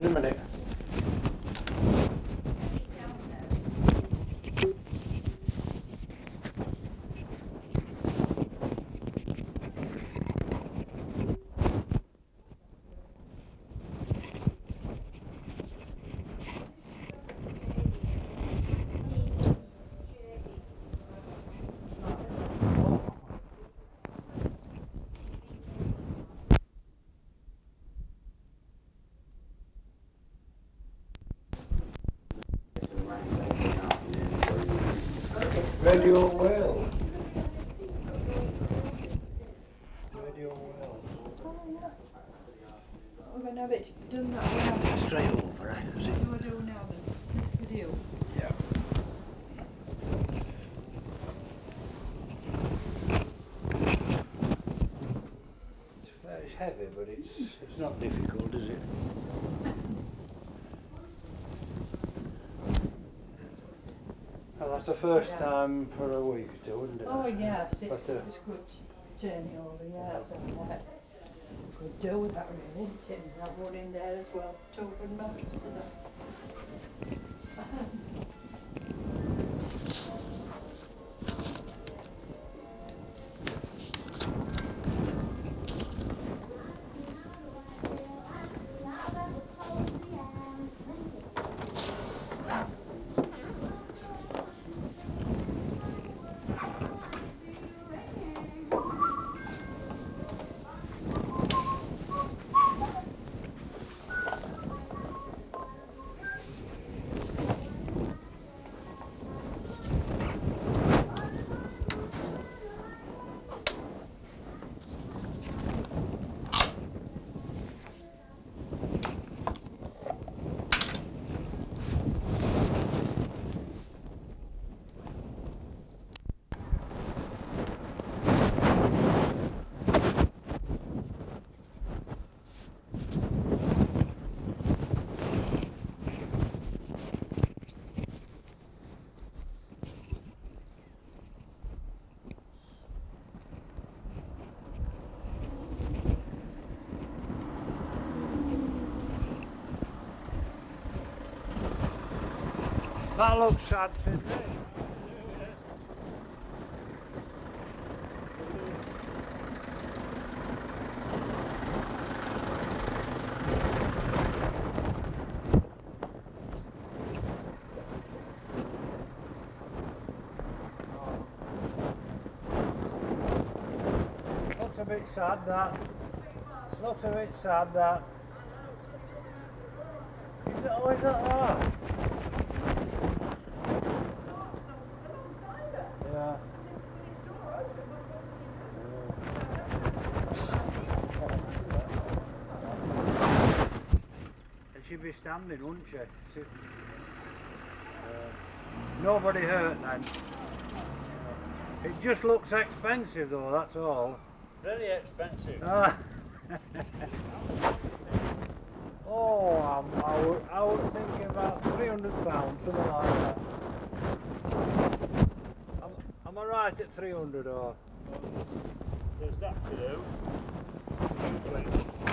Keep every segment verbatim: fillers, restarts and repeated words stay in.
In a minute. Radio Wales. Radio Wales. Oh yeah. We're going to have it done that way now. Straight over, eh? Is it? What do I do now then? This video. Yeah. It's, uh, it's heavy, but it's it's not difficult, is it? Well, that's the first Yeah. time for a week or two, isn't it? Oh yes, it's, But, uh, it's good turning over, yeah, that's alright. Could do with that really, turning that one in there as well. Two good mattresses on. that looks sad, Sydney. Looks a bit sad, that. Looks a bit sad, that. Is it, oh, is that that? Yeah. And she'd be standing, wouldn't she? She- Nobody hurt then. It just looks expensive though, that's all. Very expensive. Ah. oh, I'm, I, was, I was thinking about three hundred pounds, something like that. Am, am I right at three hundred or? Well, there's that to do. twenty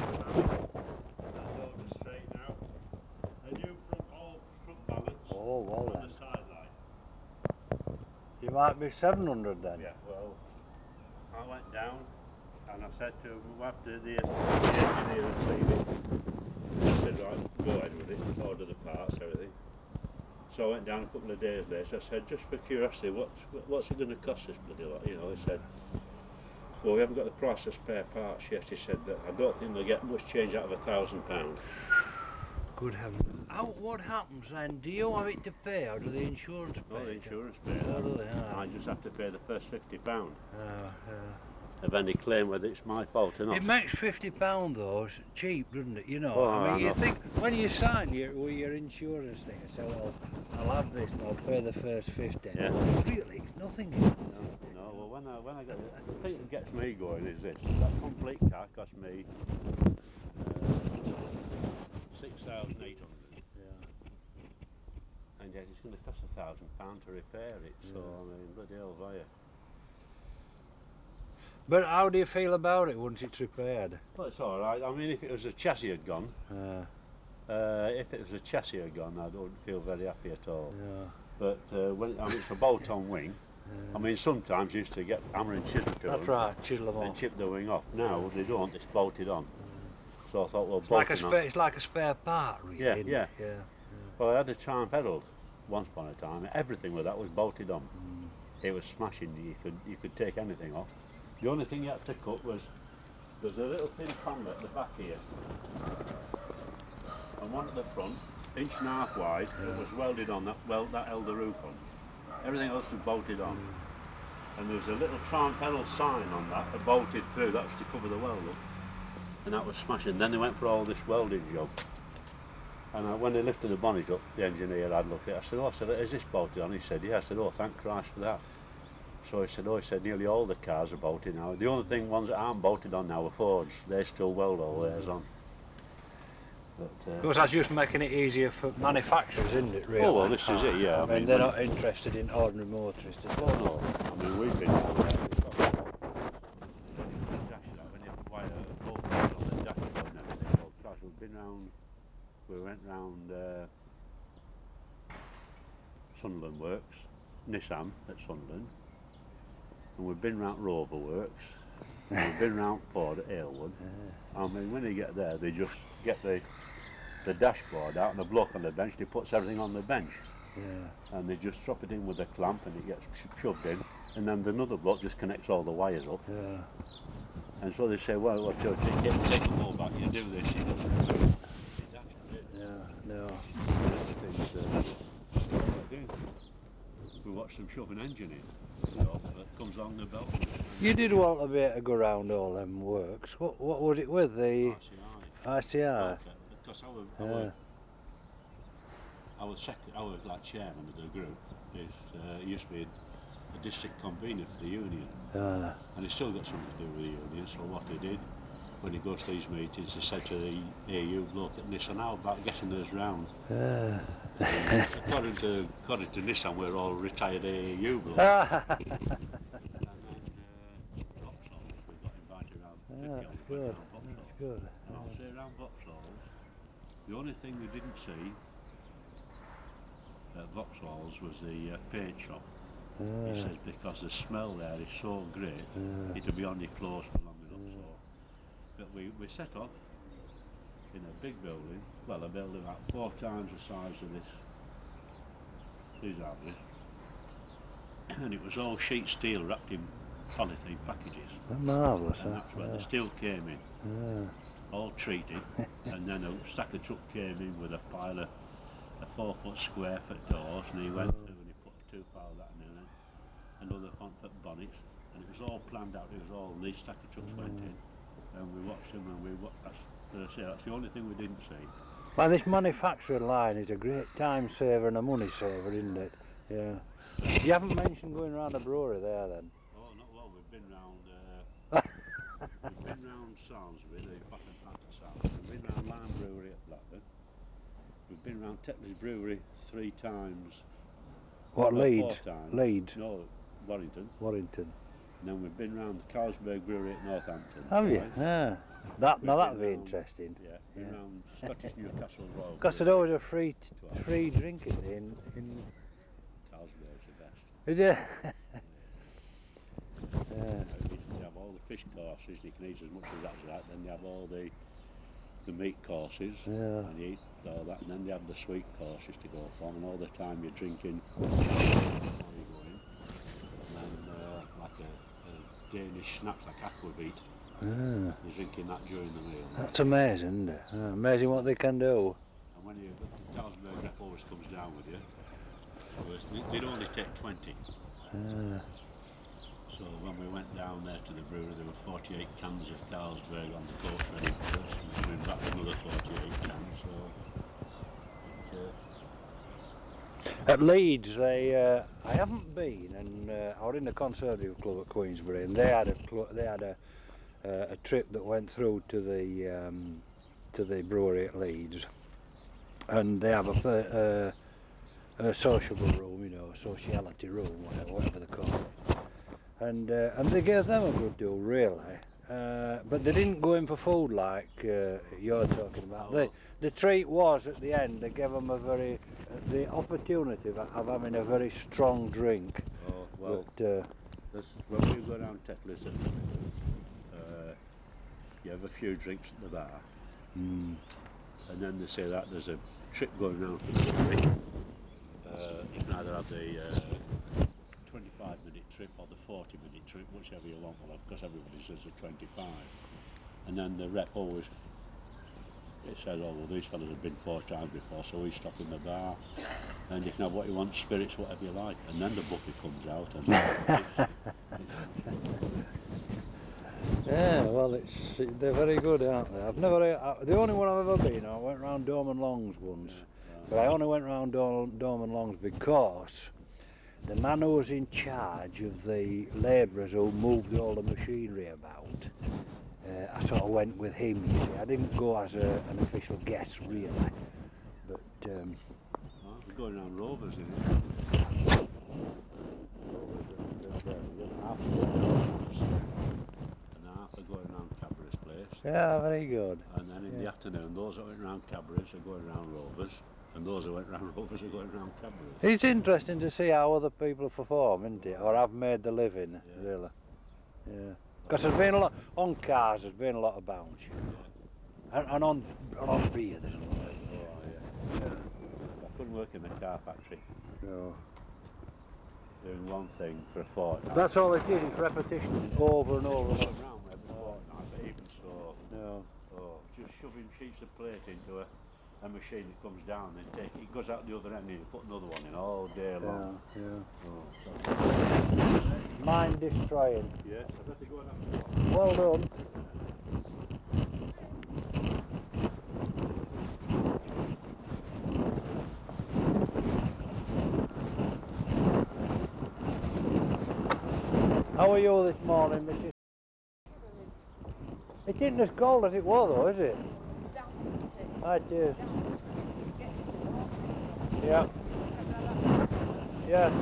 That door just straighten out. A new front, all front balance Oh, well on then. the sideline. You might be seven hundred then. Yeah, well, I went down and I said to him, after the, the engineer had seen it, he said, right, go ahead with it, order the parts, everything. So I went down a couple of days later. I said, just for curiosity, what's what's it going to cost this bloody lot? You know, he said, well, we haven't got the price of spare parts yet. He said that I don't think they'll get much change out of a thousand pound. Good heavens. How, what happens then? Do you have it to pay or do the insurance pay? Oh, the it? insurance pay Oh, that. do they? Ah. I just have to pay the first fifty pound Ah, yeah. of any claim, whether it's my fault or not. It makes fifty pounds though, it's cheap, doesn't it? You know, Oh, I mean, I you know. think when you sign your with your insurance thing, you say, well, I'll have this and I'll pay the first fifty. Yeah. Really, it's nothing. No, no. Well, when I when I got the, the thing that gets me going is this: that complete car cost me uh, six thousand eight hundred. Yeah. And yet it's going to cost a thousand pound to repair it. So Yeah. I mean, bloody hell, via. But how do you feel about it once it's repaired? Well, it's all right. I mean, if it was a chassis had gone, Uh, Uh, if it was a chassis had gone, I don't feel very happy at all. Yeah. But uh, when I mean, it's a bolt-on wing. Yeah. I mean, sometimes you used to get hammer and chisel to That's them right, chisel them and off. chip the wing off. Now they don't; it's bolted on. So I thought, well, It's like a bolting on. spare. It's like a spare part, really. Yeah, isn't yeah. it? Yeah. Well, I had a Charm Herald once upon a time. Everything with that was bolted on. Mm. It was smashing. You could you could take anything off. The only thing you had to cut was there's a little thin panel at the back here, and one at the front, inch and a half wide. Yeah. It was welded on. That weld that held the roof on. Everything else was bolted on. Mm. And there was a little Charm Herald sign on that, that bolted through. That was to cover the weld up, and that was smashing. Then they went for all this welding job. And I, when they lifted the bonnet up, the engineer had a look at it. I said, oh, I said, is this bolted on? He said, yeah. I said, oh, thank Christ for that. So he said, oh, he said, nearly all the cars are bolted now. The only thing ones that aren't bolted on now are Fords. They still weld all theirs on. But, uh, Of course, that's just making it easier for manufacturers, isn't it, really? Oh, well, this is it, yeah. I, I mean, mean, they're when- not interested in ordinary motorists at Oh, all. no. I mean, we've been down there. We've got the dash that when you wire a bolt on the dashboard and everything. Well, Christ, we've been round, we went round uh, Sunderland Works, Nissan at Sunderland, and we've been round Rover Works, and we've been round Ford at Aylwood. Yeah. I mean, when you get there, they just get the the dashboard out, and the bloke on the bench, he puts everything on the bench, Yeah. and they just drop it in with a clamp, and it gets sh shoved in, and then the another bloke just connects all the wires up. Yeah. And so they say, well, what you take, take, take them all back, you do this, you do Yeah. No. We watch them shove an engine in, you know, that comes along the belt. You did want a bit to go round all them works. What What was it with the R C I. I C I? Because our, Yeah. our, our, second, our like chairman of the group is, uh, he used to be a, a district convener for the union. Uh, And he's still got something to do with the union, so what he did, when he goes to these meetings, he said to the A U bloke at Nissan, how about getting us round? uh. according to according to Nissan, we're all retired A U blokes. Ah, And then uh, Vauxhalls, we got invited around, fifty of us that's went good. round Vauxhalls. That's good. And I'll say around Vauxhalls, the only thing we didn't see at Vauxhalls was the uh, paint shop. Uh, He says because the smell there is so great, uh, it'll be on your clothes for long enough. So, but we, we set off in a big building, well a building about four times the size of this, these houses, and it was all sheet steel wrapped in polythene packages. marvellous. And Huh? that's where Yeah. the steel came in, Yeah. all treated, and then a stacker truck came in with a pile of a four foot square foot doors, and he went through and he put two pile of that in there, another front foot bonnets, and it was all planned out. It was all these stacker trucks went in, and we watched them, and we wa that's, as I say, that's the only thing we didn't see. Well, this manufacturing line is a great time saver and a money saver, isn't it? Yeah. You haven't mentioned going round a brewery there then? Oh, not well. We've been round. Uh, we've been round Salisbury, the back and back of Salisbury. We've been round Lime Brewery at Blackburn. We've been round Tetley's Brewery three times. What, no, Leeds? Four times. Leeds? No, Warrington. Warrington. And then we've been round the Carlsberg Brewery at Northampton. Have you? twice. Yeah. That, We've now been that'd be round- interesting. Yeah, been Yeah. round Scottish Newcastle Royal. Because there's Brewery. always a free t Twice. free drinking in in. Carlsberg's the best. Is it? Yeah. Uh, You have all the fish courses, you can eat as much of that as that, then you have all the the meat courses, Yeah. and you eat all that, and then you have the sweet courses to go from, and all the time you're drinking before you go in, and then uh, like a, a Danish snaps like aquavit, Yeah. you're drinking that during the meal. That's amazing, isn't it? Yeah, amazing what they can do. And when you, the Carlsberg rep always comes down with you, whereas they- they'd only take twenty. Yeah. So when we went down there to the brewery, there were forty-eight cans of Carlsberg on the coach ready for us, and coming back with another forty-eight cans. So it, uh, At Leeds, they uh, I haven't been, and uh, I was in the Conservative Club at Queensbury, and they had a cl they had a uh, a trip that went through to the um, to the brewery at Leeds, and they have a, per- uh, a sociable room, you know, a sociality room, whatever, whatever they call it, and uh, and they gave them a good deal really, Uh, but they didn't go in for food like uh, you're talking about. Oh, The well. the treat was at the end. They gave them a very uh, the opportunity of, of having a very strong drink. Oh, well, But uh, there's, when we go down Tetlis at the minute, uh, you have a few drinks at the bar, mm, and then they say that there's a trip going round to the brewery. Uh, you can either have the uh, twenty-five minute trip or the forty minute trip, whichever you want. Well, of course, everybody says the twenty-five. And then the rep always it says, oh, well, these fellas have been four times before, so we stop in the bar. And you can have what you want, spirits, whatever you like. And then the buffet comes out. And it's, it's, yeah, well, it's they're very good, aren't they? I've never uh, the only one I've ever been. I went round Dorman Longs once, yeah, right. but I only went round Dorman Longs because the man who was in charge of the labourers who moved all the machinery about, uh, I sort of went with him, you see. I didn't go as a, an official guest, really. But, um... Oh, we're going around Rovers in it. Half and half are going around Cadbury's place. Yeah, very good. And then in yeah. the afternoon, those that went round Cadbury's are going round Rovers. And those who went round Rovers are going round Cadbury's. It's interesting to see how other people perform, isn't it? Or have made the living, yeah. really. Yeah. Because there's been a lot, on cars there's been a lot of bounce. Yeah. And, and on and on beer there's a lot. Oh, yeah. yeah. I couldn't work in a car factory. No. Doing one thing for a fortnight. That's all it is, it's repetition, over and over. It's going round every fortnight, but even so, No. oh, just shoving sheets of plate into a, a machine that comes down, then take it, it goes out the other end and you put another one in all day long. Yeah, yeah. Oh, that's Mind destroying. yes, I better go and have a coffee. Well done. How are you this morning, Missus It isn't as cold as it was though, is it? Right, cheers. Yeah. Yeah.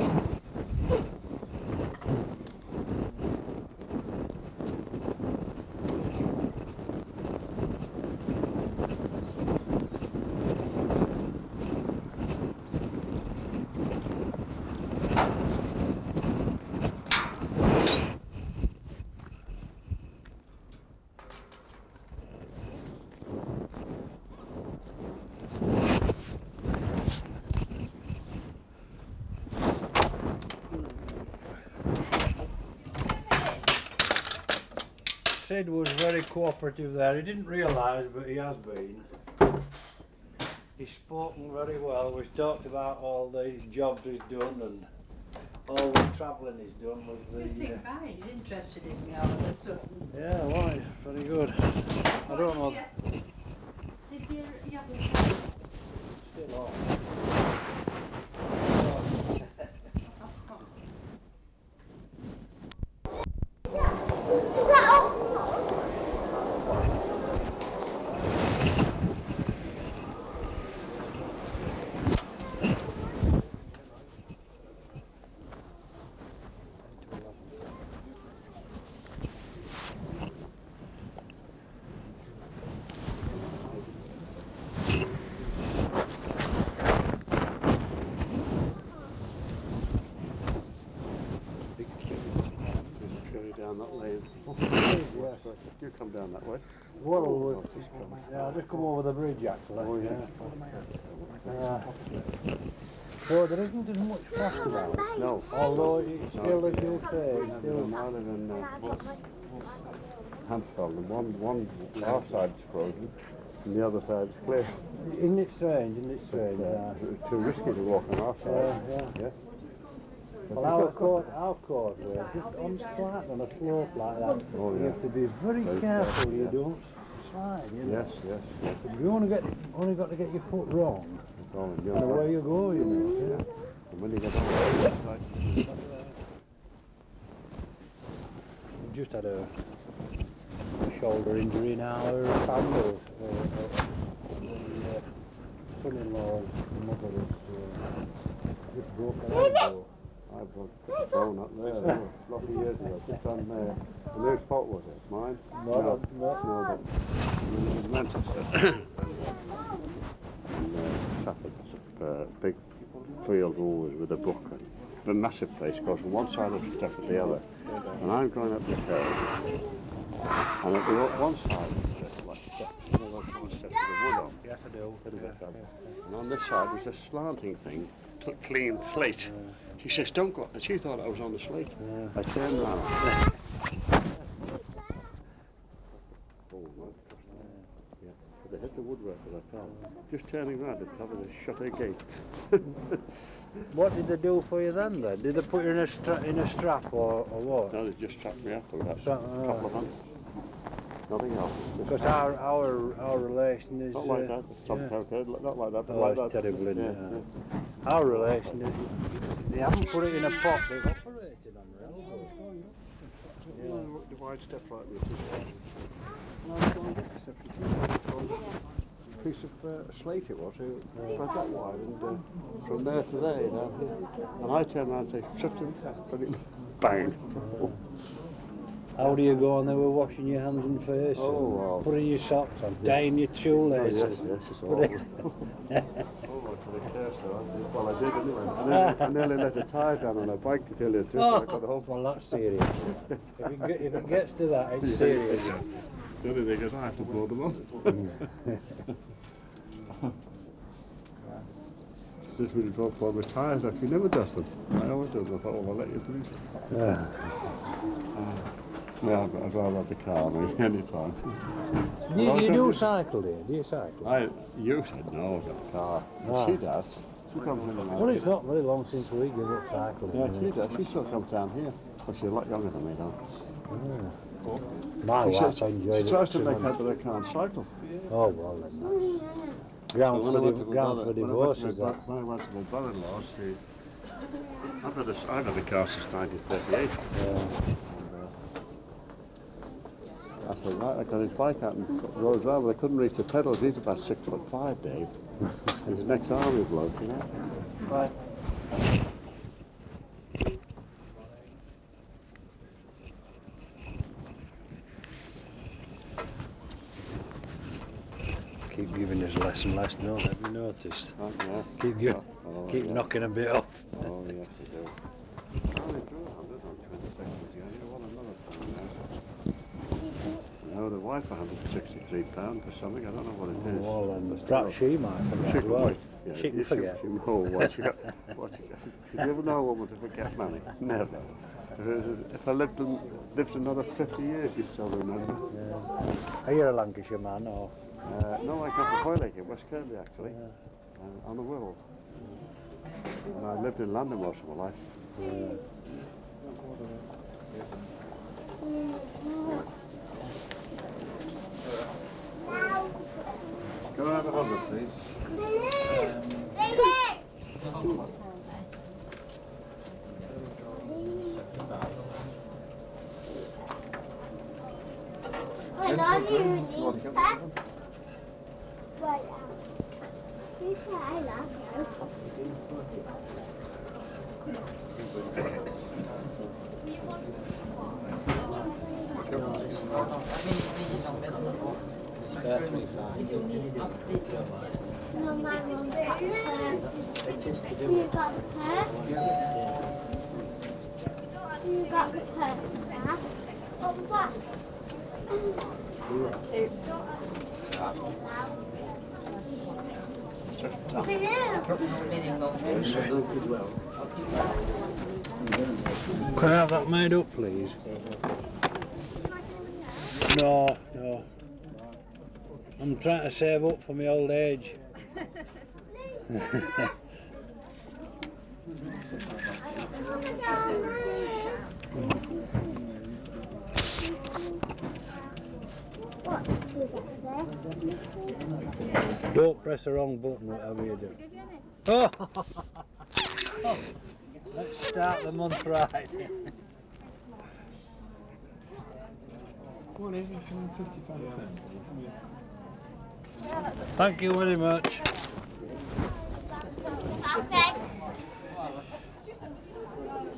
Sid was very cooperative there. He didn't realise, but he has been. He's spoken very well. We've talked about all the jobs he's done and all the travelling he's done with the. I think Uh, mine is interested in me all of a sudden. yeah, well, he's very good. I don't know. You, did you, you have the phone? Still on. Down that lane. Oh, yes. You come down that way. Well, Oh, uh, yeah, I'll just come over the bridge actually. Oh, yeah. Uh, so there isn't as much fast about. No. Although it's still, No, as you say, we it's have still. them out in uh, Hampshire, and one, one, our side's frozen, and the other side's clear. Isn't it strange? Isn't it strange? But, uh, it's too risky to walk on our side. Yeah, yeah. Yes. Well, our court, our causeway, just on flat on a slope like that, Oh, you yeah. have to be very Very careful careful, you yes. don't slide. You know? Yes, yes, yes. You only get only got to get your foot wrong, It's all in your and away hands. you go. You know. Yeah. And when you get on the side, We've just had a, a shoulder injury in our family. Uh, uh, the uh, son-in-law's mother has uh, just broken her elbow. I put the phone up there, there lots of years ago, just on uh, the new spot was it? Mine? No, No, no. no, that in Manchester. and, uh, and uh, Trafford, uh, big field always with a brook. The massive place goes from one side of the step to the other. And I'm going up the hill, and at the one side there's like steps, you know, those kind of steps with the wood on. Yes, I do. Little bit Yeah, done. yeah. And on this side there's a slanting thing, cl- clean slate. She says, don't go, and she thought I was on the slate. Yeah. I turned round. Oh, no. Yeah, but they hit the woodwork as I fell. Just turning round to tell her to shut her gate. What did they do for you then? Then did they put you in a stra- in a strap or, or what? No, they just strapped me up for about Strap- a couple of months. Nothing else. Because our our our relation is Not like uh, that. Some yeah. yeah. Not like that, but Oh, like it's that. terrible, isn't yeah, it? yeah. Our relation is they haven't put it in a pot. They've operated on their elbow. You know, the wide step like this. No, I was going to get the steps. It was a piece of uh, slate it was. It was that wide, and uh, from there to there, down here. And I turned around and said, shut him, but it bang. How do you go on there with washing your hands and face? Oh, and wow. putting your socks on, tying your shoelaces. Oh, yes, yes, it's all. Put it- Oh, for the curse, well, I did anyway. I nearly, I nearly let a tyre down on a bike to tell you the truth. Oh, I got home. well, that's serious. if, it get, if it gets to that, it's serious. The only thing is I have to blow them off. Just when you talk about my tyres, I can never dust them. I always do them. I thought, well, I'll let you please. Yeah. Yeah, I'd, I'd rather have the car than any time. Do you, Well, I you don't do do- cycle, do you? Do you cycle? I, you said no, I've got a car. But Ah. she does. She comes in and out. Well, it's not very long since we give up cycling. Yeah, is she it? does. She still comes down here. But she's a lot younger than me, though. Ah. My She, wife says, enjoys she it. tries to make tremendous. out that I can't cycle. Oh, well, then that's grounds But for, when I went div- to my grounds brother, for when I went divorce, to my, is bro- that? when I went to my brother-in-law's, he, I've had a, I've had a car since nineteen thirty-eight. Yeah. And, uh, I said, right, I got his bike out and rode around, but I couldn't reach the pedals. He's about six foot five, Dave. He's an ex-army bloke, you know. Right. Keep giving us less and less, don't they? Have you noticed? Oh, yeah. Keep gi- Oh, oh, keep yeah. knocking a bit off. Oh, yes, they do. Only through a hundred on twenty seconds, yeah. You want another pound now. No, the wife one hundred sixty-three pounds for something. I don't know what it is. Oh, well, But then, still, perhaps she might forget she as can well. wait. Yeah, She can you- forget. She, she, oh, what she got, what she got. Did you ever know a woman to forget money? Never. If, if I lived, in, lived another fifty years, you'd still remember. Yeah. Are you a Lancashire man or? Uh, no, I come from Hoylake in West Kirby, actually, Yeah. uh, on the Wirral. And I lived in London most of my life. Yeah. Can I have a hundred, please? When are you leaving? Right out. You say I love No, my mum got the purse. You got the purse? You got the purse, Dad? What was that? Can I have that made up, please? No, no. I'm trying to save up for my old age. What does that say? Don't press the wrong button, whatever you do. Oh! Let's start the month right. Thank you very much. Coffee.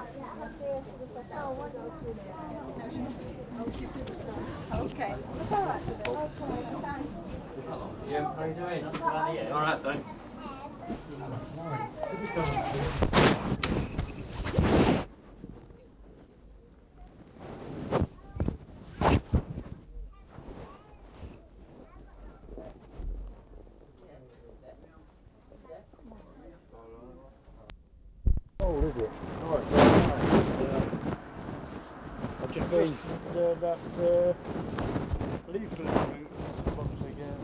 Okay. That's all right. Okay, thanks. Hello, you. How you doing? Not too bad, yeah. All right, thanks. Oh, is it? Oh, it's all right. I've just been. Uh, that uh, leaflet box again.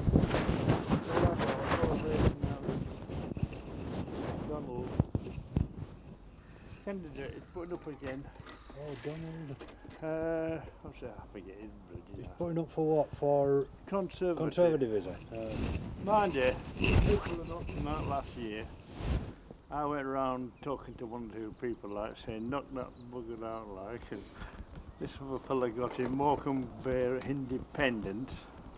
Donald candidate is putting up again. Oh, Donald. Uh, what's that? I forget his bloody He's name. putting up for what? For Conservative. Conservative, is it? Uh, Mind you, people were not come out last year. I went around talking to one or two people like saying, knock that bugger out like, and this other fella got in Morecambe Bear Independent.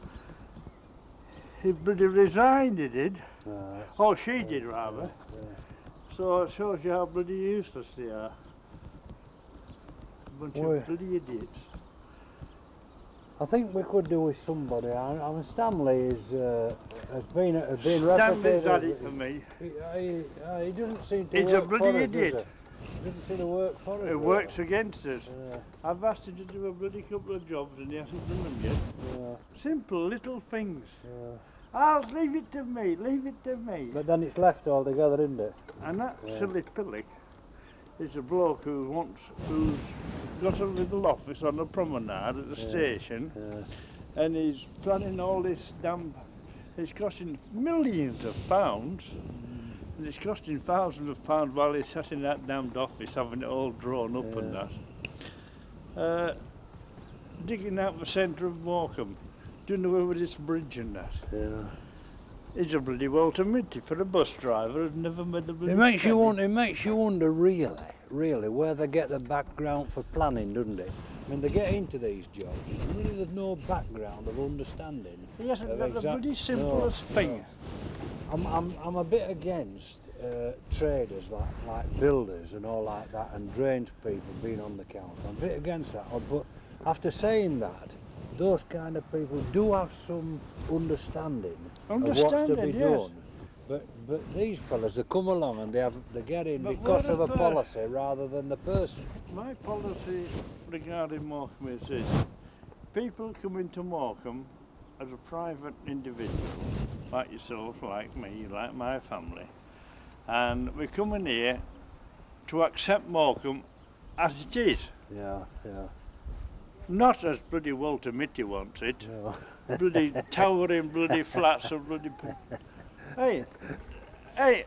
He bloody resigned, he did. uh, Oh, she uh, did rather. Yeah, yeah. So it shows you how bloody useless they are. A bunch Well, of bloody idiots. I think we could do with somebody. I, I mean, Stanley is uh, has been has been Stanley's replicated. had it for me. He, he, uh, he doesn't seem to He's a work for bloody us, idiot. does he? He doesn't seem to work for us. It really. works against us. Yeah, I've asked him to do a bloody couple of jobs and he hasn't done them yet. yeah, Simple little things. yeah. I'll leave it to me, leave it to me. But then it's left altogether, isn't it? And that Yeah. silly pillock is a bloke who wants, who's got a little office on the promenade at the Yeah. station, Yeah. and he's planning all this damn. It's costing millions of pounds, and it's costing thousands of pounds while he's sat in that damned office having it all drawn up and Yeah. that. Uh, digging out the centre of Morecambe, doing away with this bridge and that. Yeah. He's a bloody weltermidty for a bus driver who's never made a bloody It makes you penny. wonder. It makes you wonder, really, really, where they get the background for planning, doesn't it? I mean, they get into these jobs, and really, there's no background of understanding. He hasn't of got the exact- bloody simplest no, thing. no. I'm, I'm, I'm a bit against uh, traders like, like builders and all like that, and drains people being on the council. I'm a bit against that. But after saying that, those kind of people do have some understanding, of what's to Understanding, be yes. done. But but these fellas, they come along and they have they get in But because what of a if, uh, policy rather than the person. My policy regarding Morecambe is this. People come into Morecambe as a private individual, like yourself, like me, like my family, and we come in here to accept Morecambe as it is, Yeah, yeah. not as bloody Walter Mitty wants it, No. bloody towering bloody flats of bloody... Hey, hey,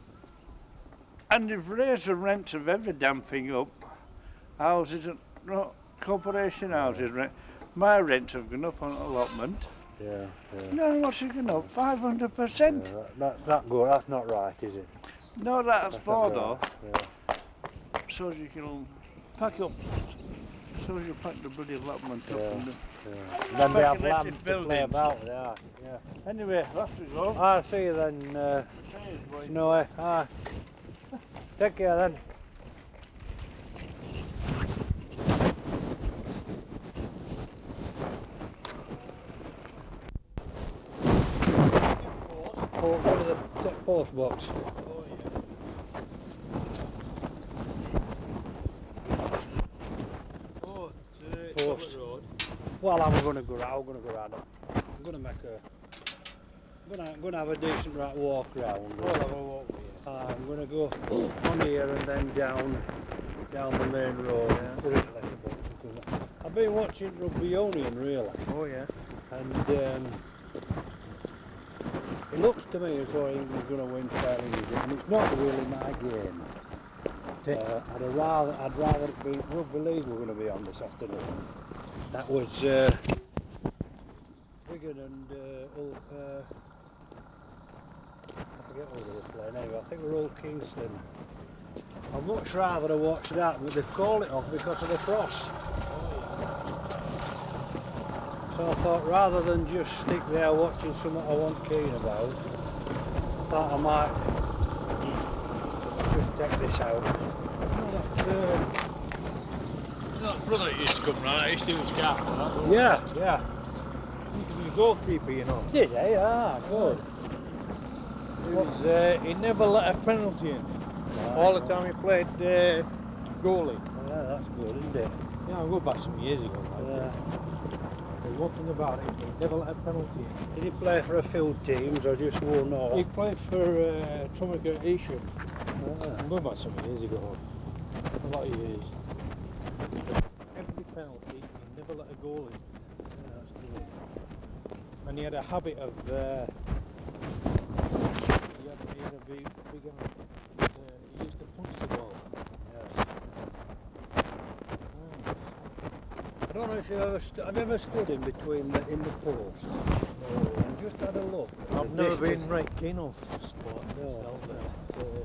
and they've raised the rents of every damn thing up. Houses, and no, corporation houses, rent. My rents have gone up on allotment. Yeah, yeah. No, what's it gone up? five hundred percent. Yeah, that, that's not good. That's not right, is it? No, that's That's for not though. right. Yeah. So as you can pack up, so as you pack the bloody allotment up Yeah. and the Yeah. And then they have speculative land to play buildings. about. Yeah, yeah. Anyway, off we go. I'll see you then, uh, The train's going. Snowy. Ah. Take care then. Oh, go to the t- post box. Oh yeah. Oh, to Post. Collett Road. Well, I'm gonna go. I'm gonna go round. I'm gonna make a. I'm gonna, I'm gonna have a decent right walk round. Oh, have a walk with you. Uh, I'm gonna go on here and then down, down the main road. Yeah. Put it at Letterbox, because I've been watching Rugby Union really, Oh yeah. and um, it looks to me as though England's gonna win fairly easy, and it's not really my game. Uh, I'd rather, I'd rather it be Rugby League we're going to be on this afternoon. That was uh, Wigan and uh, Hull, uh, I forget who they were playing anyway, I think they were Hull Kingston. I'd much rather have watched that, but they've called it off because of the frost. So I thought rather than just stick there watching something I wasn't keen about, I thought I might just check this out. Uh, that brother that used to come round, I used to do his car. Yeah, yeah. He used to be a goalkeeper, you know. Did he? Ah, good. He, was, uh, he never let a penalty in. Right, All the right. time he played uh, goalie. Yeah, that's good, isn't it? Yeah, I'll go back some years ago. Like. Yeah. There's one thing about him, he never let a penalty in. Did he play for a few teams or just one or? He played for uh, Trumica Isham. Ah. I'm going back some years ago. A lot of years. Every penalty, he never let a goal in. Yeah, that's good. And he had a habit of. Uh, he, had, he had a big, big habit. Uh, he used to punch the ball. Yeah. I don't know if you ever st- I've ever stood in between the in the posts. No. And just had a look. At I've the never distance. been right keen on sport. No. Felt that, uh,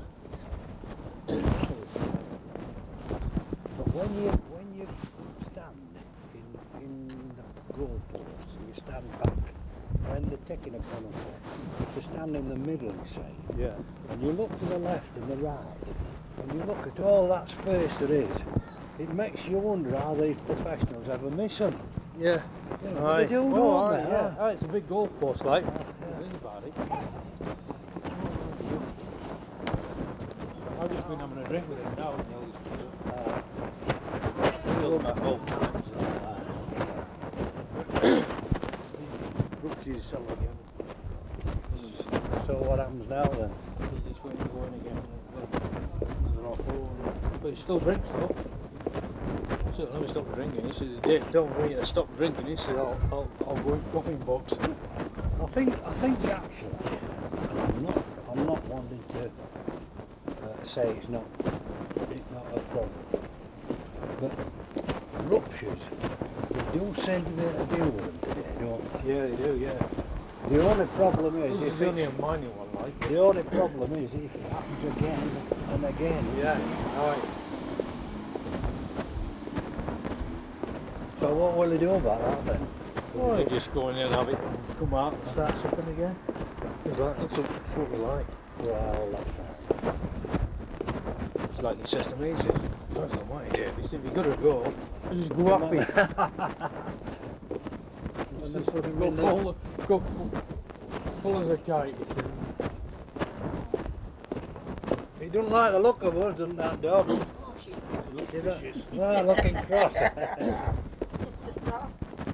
But when you when you stand in in the goal posts and you stand back when they're taking a penalty, to stand in the middle, you say, yeah. and you look to the left and the right, and you look at all that space there is, it makes you wonder how these professionals ever miss them. Yeah. You know, but Aye. they do, Oh, don't aye, they? yeah. Ah. Aye, it's a big goal post, like. Yeah. Think about it. I've just been having a drink with him now. You know, Uh, still at home. Brooks is selling again. so what happens now then? He's just waiting to go in again. Another awful. But he still drinks though. He said, let me stop drinking. He said, the day don't want me to stop drinking. He said, I'll, I'll, I'll go in coughing box. I think I think actually, and I'm not I'm not wanting to uh, say it's not it's not a problem, but ruptures they do seem to be able to deal with them today, don't they? Yeah, they do, yeah. The only problem is This if is only a it's, minor one, like. the only problem is if it happens again and again. Yeah, aye. So what will they do about that then? Well, they just go in there and have it and come out and start sipping again. It's like, that's, what, that's what we like. Well, that's fair. It's like he says to me, he says, that's not my idea. He said, if you've got to go, just go happy. And then put him Go in the, full, go full, full as a kite, he says. he doesn't like the look of us, doesn't that dog? Oh, she's He looks See that? vicious. Ah, looking cross. she's just that.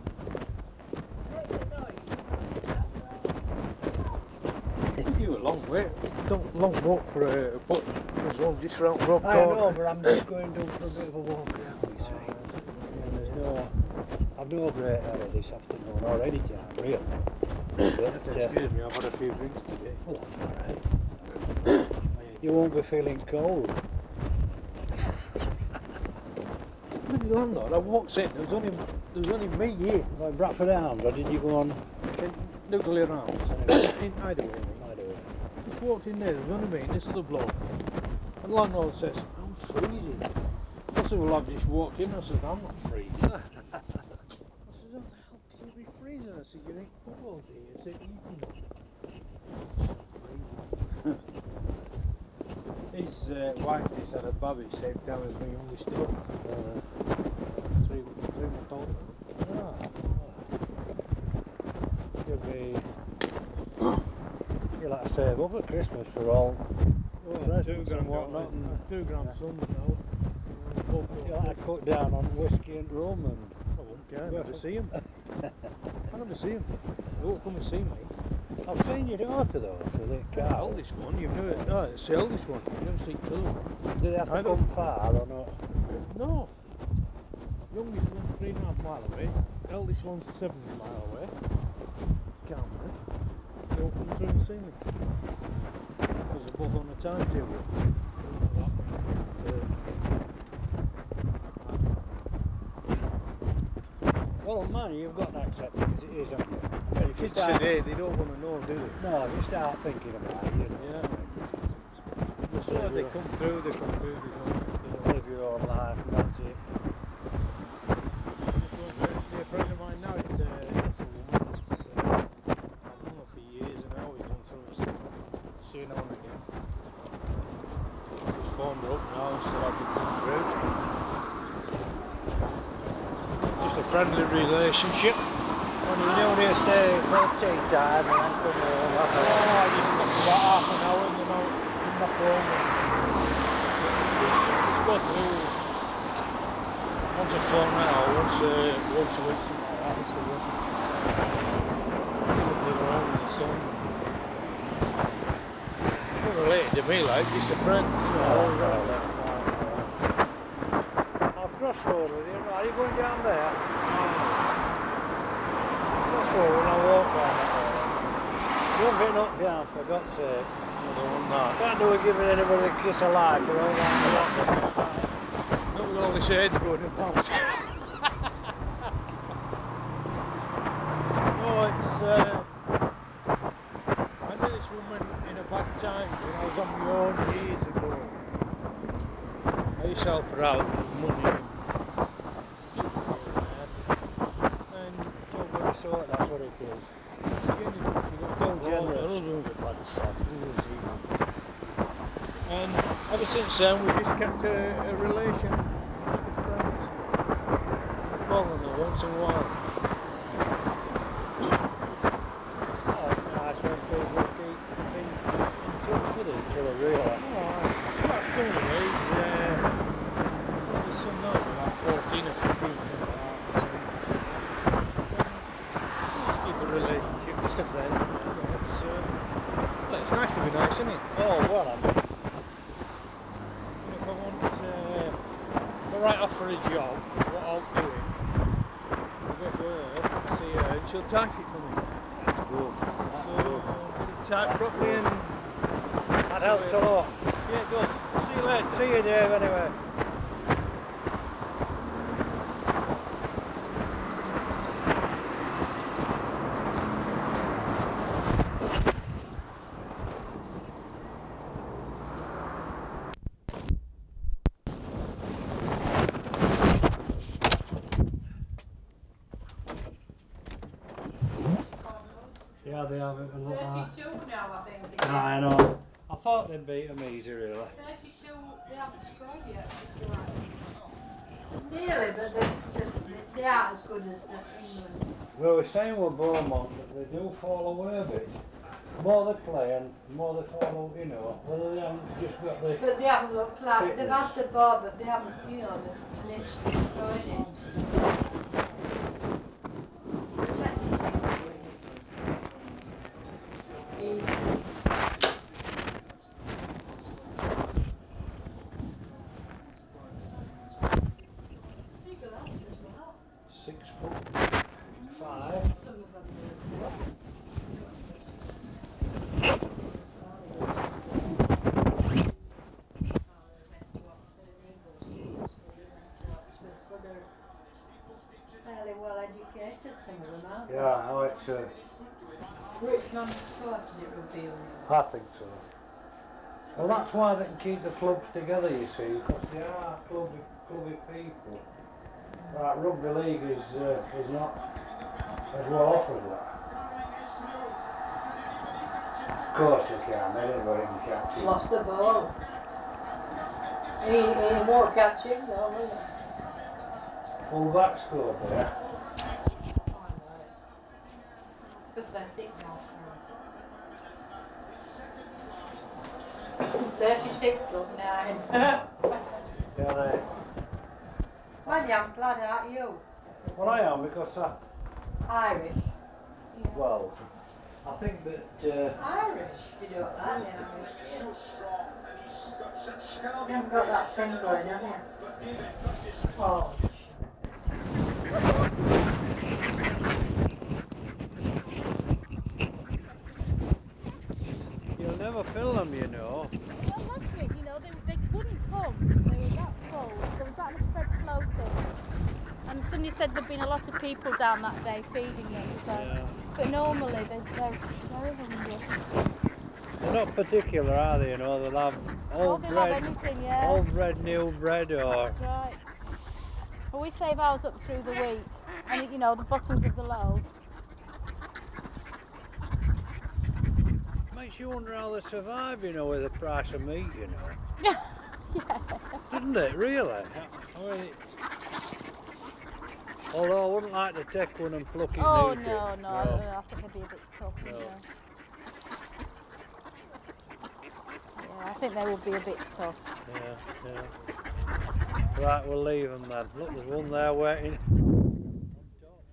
You do a long way, don't long walk for a, a put. There's one just round Rob I Cork. know, but I'm just going down for a bit of a walk around, you see. And there's no, I've no great hurry this afternoon, or any time, really. But, uh, Excuse me, I've had a few drinks today. well, that's alright. You won't be feeling cold. Bloody landlord, I walked in, there was only, there was only me here. Like Bradford Arms, or did you go on? In Nuclear Arms. In Hideaway. I do it. Just walked in there, there was only me and this other bloke. And the landlord says, I'm freezing. I said, well, I've just walked in. I said, I'm not freezing. I said, how the hell can you be freezing? I said, you ain't football, do you? It's heating. His uh, wife just had a baby, same time as my youngest daughter. Uh, three, three months old. Ah, you'll be, you'll have to save up at Christmas for all Oh, presents two and whatnot. granddaughters, And uh, two grandsons now. Uh, both you'll have to cut down on whiskey and rum and... I won't care, I never see him. I never see him. They won't come and see me. I've seen your daughter though, so they The can't. eldest one, you've never, no, it's the eldest one, you've never seen the other one. Do they have to I come don't- far or not? No. Youngest one's three and a half mile away, eldest one's seven mile away. Canberra. They won't come through and see me. Because they're both on the timetable. Well, man, you've got to accept it as it is, haven't you? I mean, if you Kids start, today, they don't want to know, do they? no, if you start thinking about it, you know, Yeah. just So live they your, come through, they come through, they don't. live your own life and that's it. Just went round to see a friend of mine now, it's, uh, it's a woman, it's, uh, I've known her for years and I always run through and see, see her now and again. Just phoned her up now and said I'll be coming through. Just a friendly relationship. When you only stay for tea time and then come home, Oh, have a I just stop for about half an hour and then I'll come back home. And we, we go through once a fortnight or once a, once a week, something like that. So we'll meet up with her home in the sun. Not related to me, like, just a friend, you know, Oh, all round. friendly. Right, right. I'll crossroad with you. Right, are you going down there? Crossroad and I'll walk down that way. Don't get knocked down, for God's sake. I don't want that. Can't do with giving anybody a kiss of life, you know, round the block. Not with all this head going about. No, it's uh, I met this woman in a bad time when I was on my own years ago. I used to help her out with money and usually here and there. And Too good a sort, that's what it is. she ended up, she got Too divorced. generous. Her husband was a bad sod, really was evil. And ever since then we just kept a, a relation, just as friends. I call on her once in a while. Oh, it's nice when people keep in, in touch with each other, really. Oh, she's got a son anyway, he's uh, what's his son now, about fourteen or fifteen, something like that, the son. And we just keep a relationship, just a friend, you know, it's, uh, well, it's nice to be nice, isn't it? Oh, well, I mean, You know, if I want, uh, if I write off for a job, what I'm doing, I'll go to her, see her, and she'll type it for me. that's good. That's So, good. get it typed That's properly good. and... That helped a lot. Yeah, it does. See you later. See you, Dave, anyway. Yeah, they have it a lot. thirty-two now, I think it is. I know. I thought they'd beat them easy, really. thirty-two, they haven't scored yet, Joanne. Nearly, but they're just, they, they aren't as good as the England. We were saying with Beaumont that they do fall away a bit. The more they play and the more they fall, you know, whether they haven't just got the But they haven't looked like, they've fitness. had the ball, but they haven't, you know, they've missed throwing in and stuff. twenty-two to win it. Easy. Pretty good answer as well. Six foot five. Some of them were asleep. As well, he was as well. Oh, they went to Oxford and he goes to Oxford, they went to Oxford, so they're fairly well educated, some of them, aren't they? Yeah, no, it's. Uh, Richmond Sport, is it Rugby Union? I think so. Well, that's why they can keep the clubs together, you see, because they are clubby, clubby people. Like rugby league is uh, is not as well off as that. Of course they can. Anybody can catch it. Lost the ball. He, he won't catch him though, will he? Full back scored there. Oh no, it's pathetic now for him. thirty-six, look, nine. Yeah, they. Man, young lad, aren't you? Well, I am because I. Irish. Yeah. Well, I think that. Uh, Irish? You don't like the Irish, do you? You haven't got that thing going, have you? Oh, You'll never fill them, you know. Well, last week, you know, they they couldn't come. They were that full. There was that much bread floating. And somebody said there'd been a lot of people down that day feeding them. So, Yeah. but normally they they're very hungry. They're not particular, are they? You know, they'll have Oh, old they'll have bread, anything, yeah. old bread, new bread, or. That's right. Well, we save ours up through the week, and it, you know, the bottoms of the loaves. Makes you wonder how they survive, you know, with the price of meat, you know. Yeah. Didn't it, really? I I mean, it, although I wouldn't like to take one and pluck it and Oh eat it. no, no, No. uh, I think they'd be a bit tough, wouldn't No. they? Yeah, I think they would be a bit tough. Yeah, yeah. Right, we'll leave them then. Look, there's one there waiting. On top.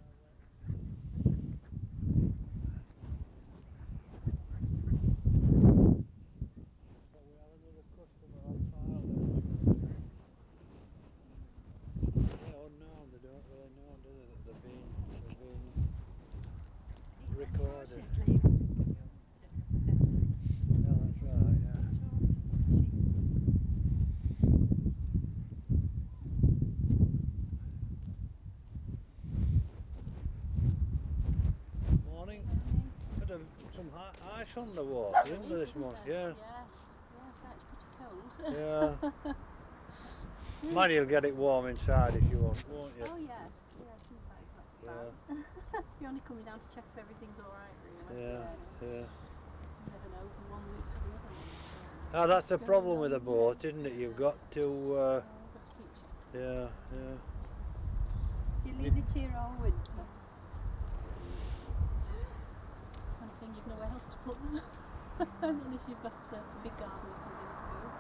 So we have another customer on file there. They don't know, they don't really know, do they, that they're being, they're being recorded. Yeah, that's right, yeah. Morning. Had a, some hi ice on the water, There didn't is, there, this isn't morning? there? Yeah. Yes, yes, that's pretty cold. Yeah. Yes. Mind you'll get it warm inside if you want, won't you? Oh yes, yes, inside's not so bad. You're only coming down to check if everything's alright, really. Yeah, You know. yeah. You never know from one week to the other what's uh, Ah, that's the what's going problem with a on. boat, isn't it? You've got to, uh, Yeah, you've got to keep checking. yeah, yeah. Do you leave it here all winter? Yes. It's the only thing you've nowhere else to put them. Unless you've got uh, a big garden or something, I suppose.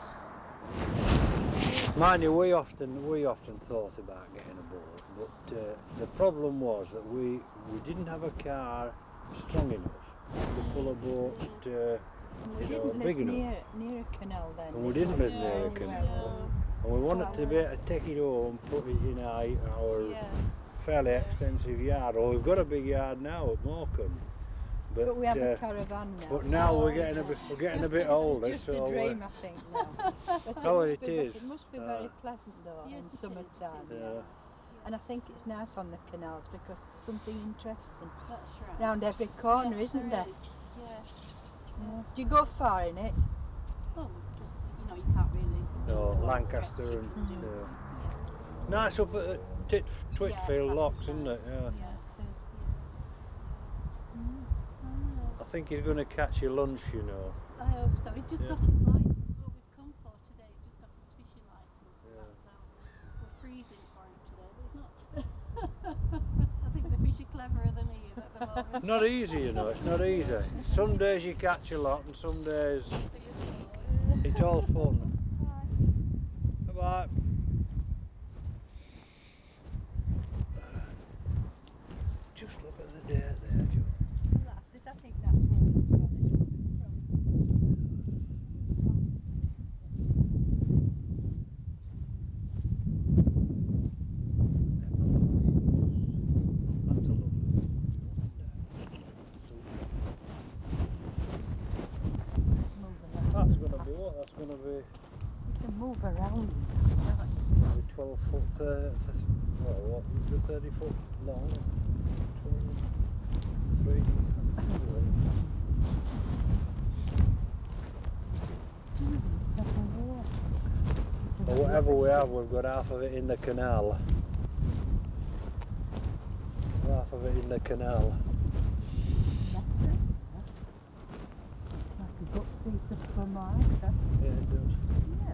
Yeah. Mind you, we often we often thought about getting a boat, but uh, the problem was that we we didn't have a car strong enough to pull a boat, uh, And we you know, didn't live big enough. near near a canal then. And we did didn't live No, near a Very canal. well. And we wanted Quite to be able to take it home, put it in our, our Yes. fairly Yeah. extensive yard. Well, we've got a big yard now at Morecambe, but, But we have uh, a caravan now. but now Oh, we're getting a yeah. bit we're getting a bit This is older, just so a uh, dream, I think now. But it oh, must it be, is. it must be Uh, very pleasant though Yes, in it is, summertime. it is, Yeah. Yeah. yes, And I yes, think it's yeah. nice on the canals because there's something interesting That's right. round every corner, Yes, isn't there? there? Is. Yes. Yeah. Yes. Do you go far in it? Oh, just, you know, you can't really. It's No, just the one Lancaster stretch you and can do. yeah. Yeah. Nice up at the Tit Twitfield Yes, locks, that is isn't nice. it? Yeah. Yes. Yeah, it is. Yes. Mm. Yes. I think he's going to catch your lunch, you know. I hope so. He's just Yeah. got his license. What we've come for today, he's just got his fishing license and Yeah. that. So we're freezing for him today, but he's not. I think the fish are cleverer than he is at the moment. Not easy, you know. It's not easy. No. Some days you catch a lot, and some days So you know, yeah. it's all fun. Bye. Bye bye. Just look at the date there, Joe. Well, that's it. I think that's where the smell is coming from. That's a lovely. Moving around. That's going to be what? That's going to be, You can move around. be twelve foot. Uh, well, what? The thirty foot long. twelve, three. Or whatever we have, we've got half of it in the canal. Half of it in the canal. Like a good piece of Formica. Yeah, it does. Yeah.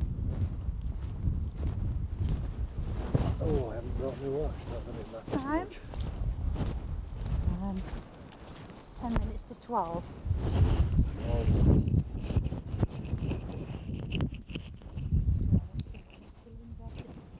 Oh, I haven't brought my watch. Not that it matters Time? much. Um, ten minutes to twelve. Oh, Well, let's see if she's still in bed.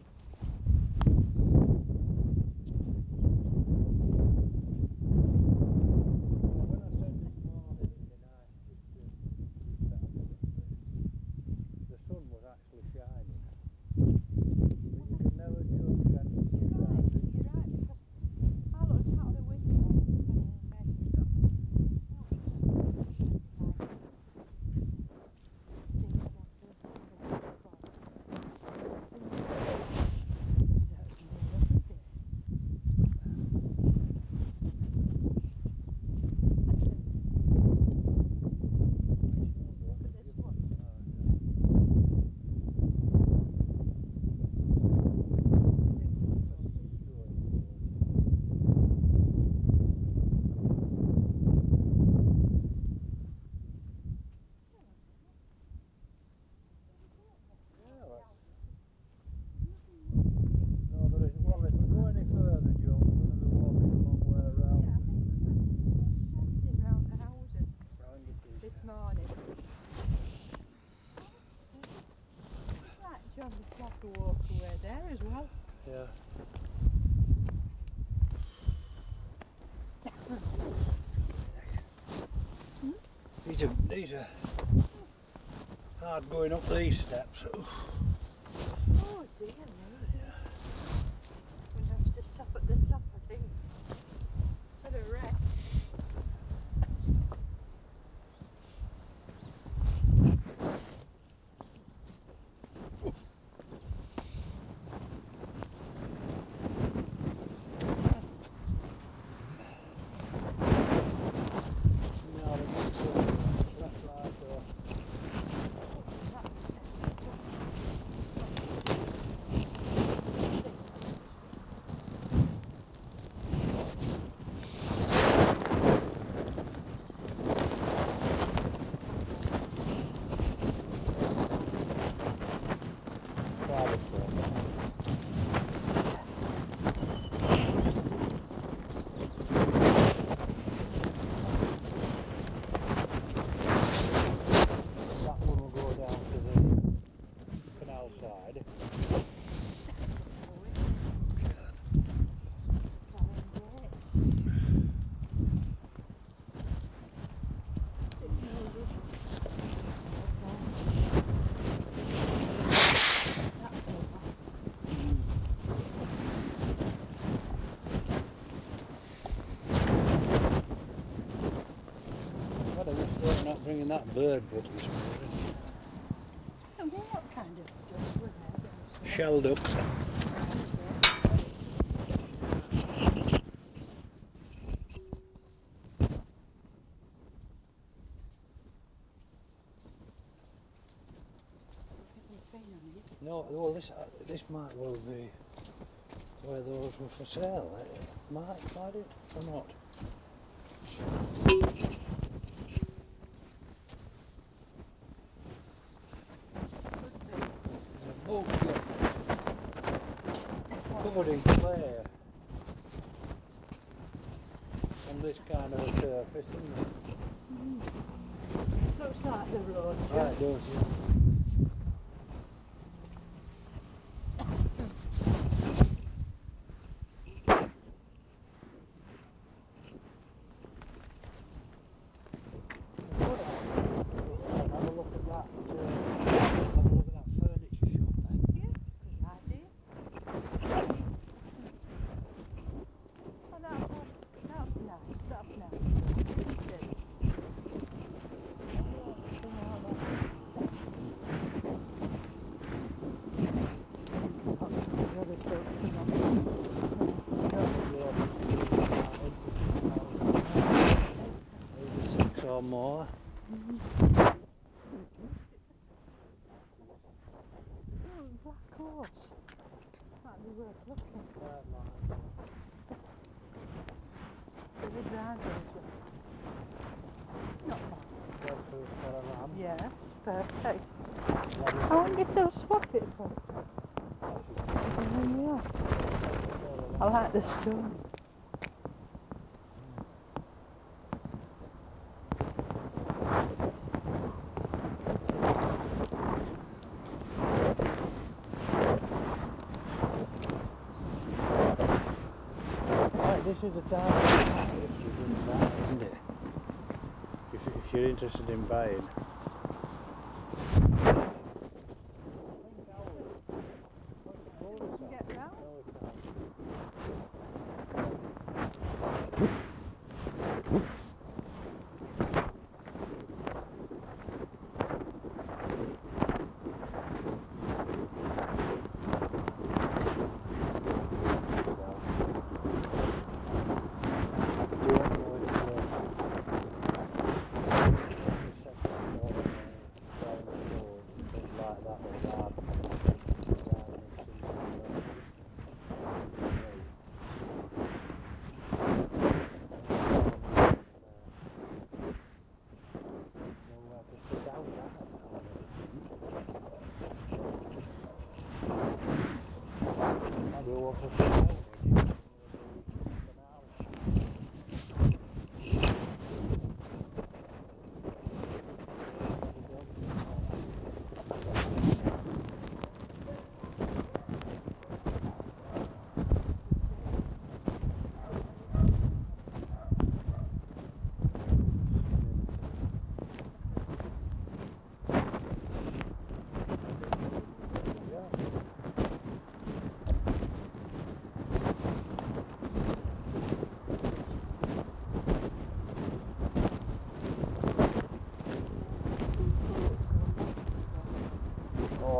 when I said this morning it'd be nice just to reset a little bit, the sun was actually shining. But you can never judge, can you? You're right, Sometimes it, you're right, because I looked out of the window and uh, you've got this morning. Right, John, there's like a walk away there as well. Yeah. These are these are hard going up these steps. Oof. Oh dear me. We'll have to stop at the top, I think. Better rest. Now the next one, left, right, or private property. That one will go down to the canal side. What a mistake not bringing that bird book this morning. And what kind of ducks were there downstairs? Shell ducks. Right, No, well this uh, this might well be where those were for sale. It might, might it or not? The boat's got covered in clay on this kind of a surface, isn't it? Mm. Looks like the road. Right, does, yeah. Have a look at that. Uh, have a look at that furniture shop there. Yeah, good idea. Oh, that, that's, that's nice. That's nice. Isn't it? Oh, thing out there. Lots of other folks in that. Maybe six or more. Oh, black horse. Might be worth looking. That might. There's a driveway as well. Not bad. Bedford for a ram. Yes, perfect. Ram I wonder if they'll swap it for. Mm, yeah. I like the stone. Right, this is the time to buy if you're going to buy, isn't it? If, if you're interested in buying. Get round. No, we can't. Maybe we'll have to sit down when you near the canal.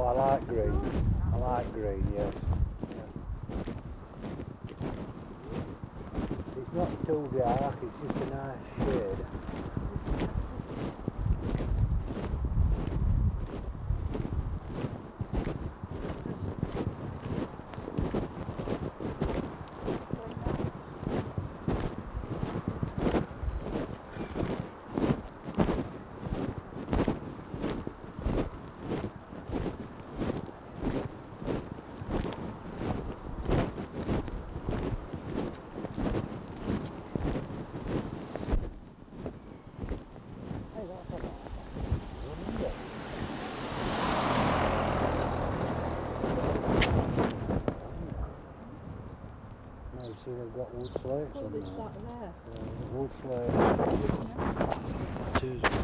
I like green. I like green, yes. It's not too dark, it's just a nice shade. Hey, that's a nice one, isn't it? Now you see they've got wood slates Oh, on there's there. that there. Yeah, wood slates. It is